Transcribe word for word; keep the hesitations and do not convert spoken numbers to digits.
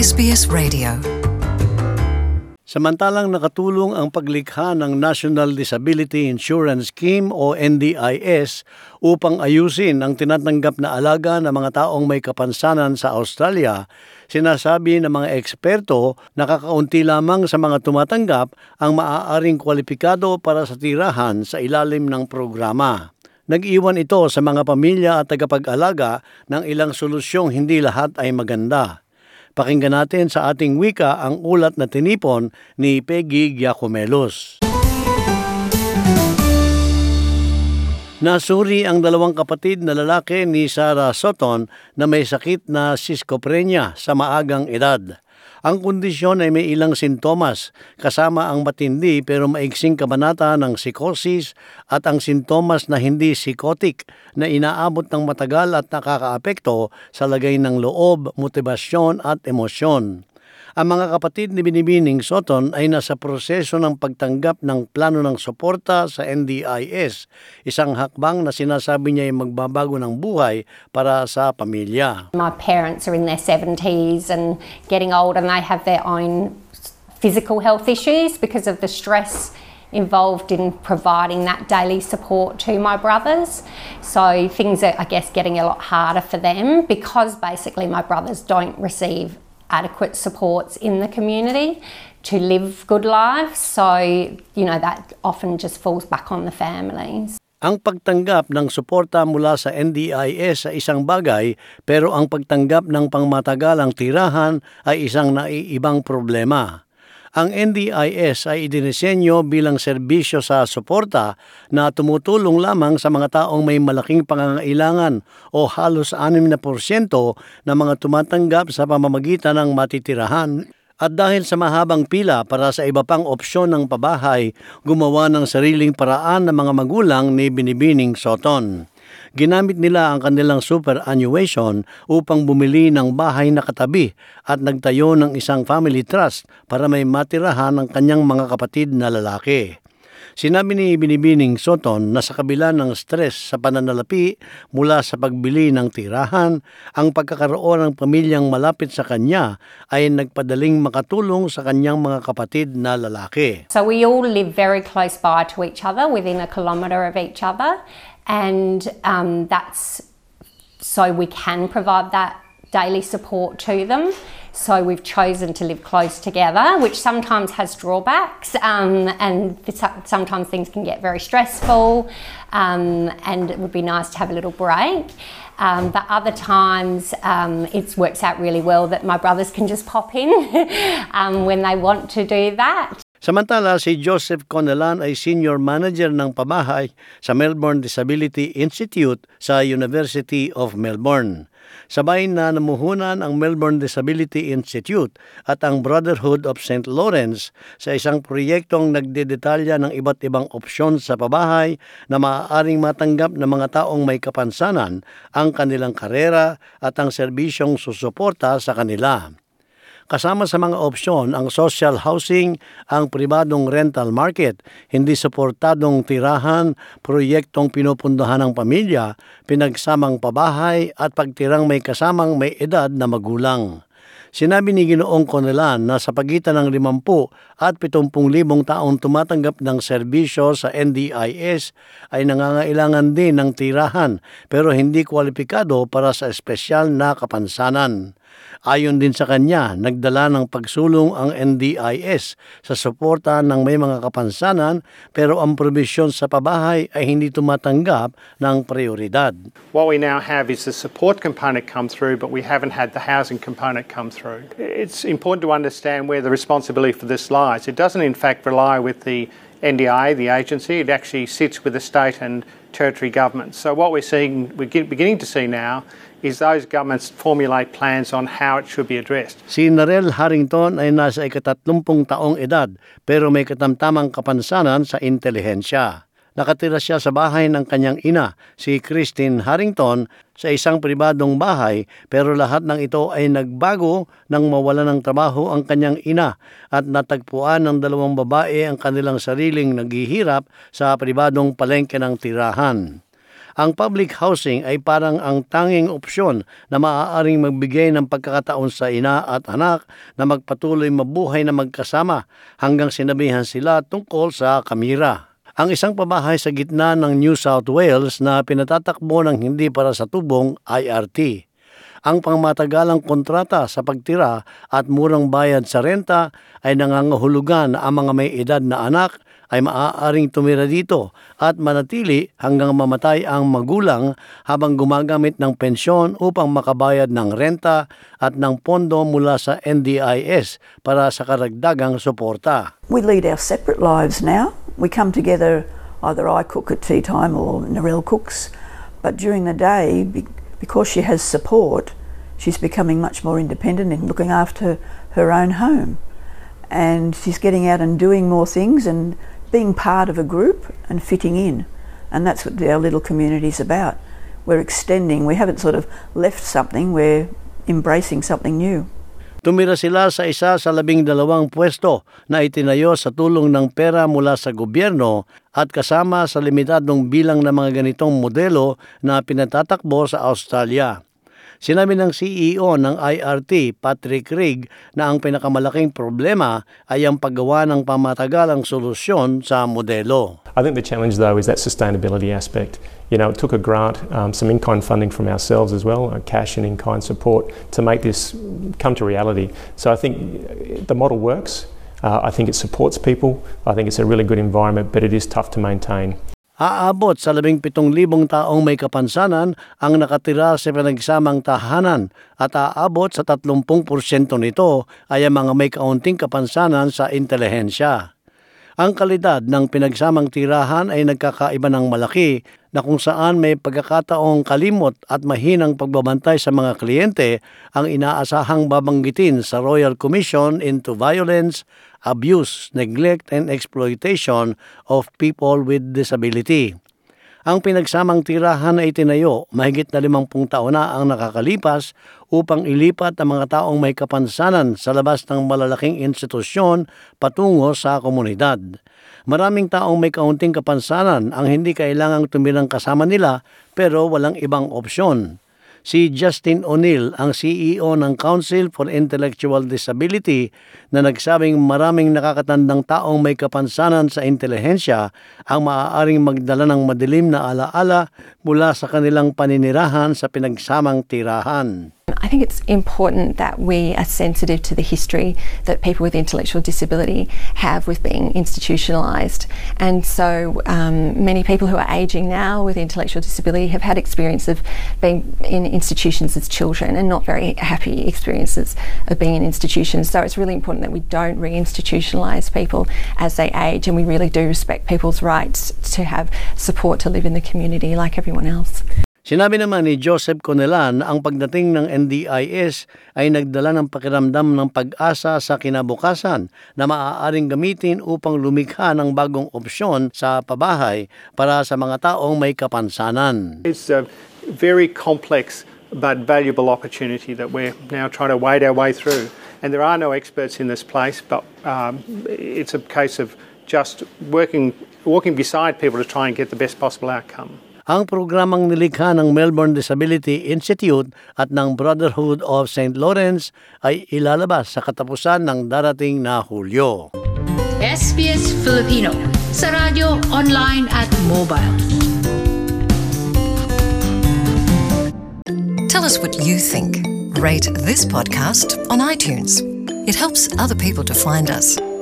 S B S Radio. Samantalang nakatulong ang paglikha ng National Disability Insurance Scheme o N D I S upang ayusin ang tinatanggap na alaga ng mga taong may kapansanan sa Australia, sinasabi ng mga eksperto na kakaunti lamang sa mga tumatanggap ang maaaring kwalipikado para sa tirahan sa ilalim ng programa. Nag-iwan ito sa mga pamilya at tagapag-alaga ng ilang solusyong hindi lahat ay maganda. Pakinggan natin sa ating wika ang ulat na tinipon ni Peggy Giacomelos. Nasuri ang dalawang kapatid na lalaki ni Sarah Sutton na may sakit na schizophrenia sa maagang edad. Ang kondisyon ay may ilang sintomas, kasama ang matindi pero maiksing kabanata ng psychosis at ang sintomas na hindi psychotic na inaabot ng matagal at nakakaapekto sa lagay ng loob, motibasyon at emosyon. Ang mga kapatid ni Binibining Sutton ay nasa proseso ng pagtanggap ng plano ng suporta sa N D I S, isang hakbang na sinasabi niya ay magbabago ng buhay para sa pamilya. My parents are in their seventies and getting old, and they have their own physical health issues because of the stress involved in providing that daily support to my brothers. So things are, I guess, getting a lot harder for them because basically my brothers don't receive adequate supports in the community to live good lives. So, you know, that often just falls back on the families. Ang pagtanggap ng suporta mula sa N D I S ay isang bagay, pero ang pagtanggap ng pangmatagalang tirahan ay isang naiibang problema. Ang N D I S ay idinisenyo bilang serbisyo sa suporta na tumutulong lamang sa mga taong may malaking pangangailangan o halos anim na porsyento na mga tumatanggap sa pamamagitan ng matitirahan. At dahil sa mahabang pila para sa iba pang opsyon ng pabahay, gumawa ng sariling paraan ng mga magulang ni Binibining Sutton. Ginamit nila ang kanilang superannuation upang bumili ng bahay na katabi at nagtayo ng isang family trust para may matirahan ng kanyang mga kapatid na lalaki. Sinabi ni Binibining Sutton na sa kabila ng stress sa pananalapi mula sa pagbili ng tirahan, ang pagkakaroon ng pamilyang malapit sa kanya ay nagpadaling makatulong sa kanyang mga kapatid na lalaki. So we all live very close by to each other, within a kilometre of each other, and um, that's so we can provide that daily support to them. So we've chosen to live close together, which sometimes has drawbacks, um, and sometimes things can get very stressful, um, and it would be nice to have a little break. Um, but other times um, it works out really well that my brothers can just pop in um, when they want to do that. Samantala, si Joseph Conelan ay Senior Manager ng pabahay sa Melbourne Disability Institute sa University of Melbourne. Sabay na namuhunan ang Melbourne Disability Institute at ang Brotherhood of Saint Lawrence sa isang proyektong nagdedetalya ng iba't ibang opsyon sa pabahay na maaaring matanggap ng mga taong may kapansanan, ang kanilang karera at ang serbisyong susuporta sa kanila. Kasama sa mga opsyon ang social housing, ang pribadong rental market, hindi suportadong tirahan, proyektong pinupundahan ng pamilya, pinagsamang pabahay at pagtirang may kasamang may edad na magulang. Sinabi ni Ginoong Conelan na sa pagitan ng limampu at pitungpung libong taong tumatanggap ng serbisyo sa N D I S ay nangangailangan din ng tirahan pero hindi kwalipikado para sa espesyal na kapansanan. Ayon din sa kanya, nagdala ng pagsulong ang N D I S sa suporta ng may mga kapansanan pero ang probisyon sa pabahay ay hindi tumatanggap ng prioridad. What we now have is the support component come through, but we haven't had the housing component come through. It's important to understand where the responsibility for this lies. It doesn't in fact rely with the N D I A, the agency. It actually sits with the state and territory governments. So what we're seeing, we're beginning to see now, is those governments formulate plans on how it should be addressed. Si Narelle Harrington ay nasa ikatatlumpung taong edad pero may katamtamang kapansanan sa intelihensya. Nakatira siya sa bahay ng kanyang ina, si Christine Harrington, sa isang pribadong bahay pero lahat ng ito ay nagbago nang mawala ng trabaho ang kanyang ina at natagpuan ng dalawang babae ang kanilang sariling naghihirap sa pribadong palengke ng tirahan. Ang public housing ay parang ang tanging opsyon na maaaring magbigay ng pagkakataon sa ina at anak na magpatuloy mabuhay na magkasama hanggang sinabihan sila tungkol sa kamira. Ang isang pabahay sa gitna ng New South Wales na pinatatakbo ng hindi para sa tubong I R T. Ang pangmatagalang kontrata sa pagtira at murang bayad sa renta ay nangangahulugan na ang mga may edad na anak ay maaaring tumira dito at manatili hanggang mamatay ang magulang habang gumagamit ng pensyon upang makabayad ng renta at ng pondo mula sa N D I S para sa karagdagang suporta. We lead our separate lives now. We come together, either I cook at tea time or Narelle cooks, but during the day, because she has support, she's becoming much more independent in looking after her own home. And she's getting out and doing more things and being part of a group and fitting in. And that's what our little community is about. We're extending, we haven't sort of left something, we're embracing something new. Tumira sila sa isa sa labing dalawang pwesto na itinayo sa tulong ng pera mula sa gobyerno at kasama sa limitadong bilang ng mga ganitong modelo na pinatatakbo sa Australia. Sinabi ng C E O ng I R T, Patrick Rigg, na ang pinakamalaking problema ay ang paggawa ng pamatagalang solusyon sa modelo. I think the challenge though is that sustainability aspect. You know, it took a grant, um, some in-kind funding from ourselves as well, uh, cash and in-kind support to make this come to reality. So I think the model works. Uh, I think it supports people. I think it's a really good environment, but it is tough to maintain. Aabot sa labing pitong libong taong may kapansanan ang nakatira sa pinagsamang tahanan at aabot sa tatlumpung porsyento nito ay ang mga may kaunting kapansanan sa intelihensya. Ang kalidad ng pinagsamang tirahan ay nagkakaiba ng malaki na kung saan may pagkakataong kalimot at mahinang pagbabantay sa mga kliyente ang inaasahang babanggitin sa Royal Commission into Violence, Abuse, Neglect and Exploitation of People with Disability. Ang pinagsamang tirahan ay tinayo mahigit na limampung taon na ang nakakalipas upang ilipat ang mga taong may kapansanan sa labas ng malalaking institusyon patungo sa komunidad. Maraming taong may kaunting kapansanan ang hindi kailangang tumirang kasama nila pero walang ibang opsyon. Si Justin O'Neill, ang C E O ng Council for Intellectual Disability, na nagsabing maraming nakakatandang taong may kapansanan sa intelihensya ang maaaring magdala ng madilim na alaala mula sa kanilang paninirahan sa pinagsamang tirahan. I think it's important that we are sensitive to the history that people with intellectual disability have with being institutionalised. And so um, many people who are ageing now with intellectual disability have had experience of being in institutions as children and not very happy experiences of being in institutions. So it's really important that we don't re-institutionalise people as they age, and we really do respect people's rights to have support to live in the community like everyone else. Sinabi naman ni Joseph Conelan na ang pagdating ng N D I S ay nagdala ng pakiramdam ng pag-asa sa kinabukasan na maaaring gamitin upang lumikha ng bagong opsyon sa pabahay para sa mga taong may kapansanan. It's a very complex but valuable opportunity that we're now trying to wade our way through. And there are no experts in this place, but um, it's a case of just working, walking beside people to try and get the best possible outcome. Ang programang nilikha ng Melbourne Disability Institute at ng Brotherhood of Saint Lawrence ay ilalabas sa katapusan ng darating na Hulyo. S B S Filipino sa radyo, online at mobile. Tell us what you think. Rate this podcast on iTunes. It helps other people to find us.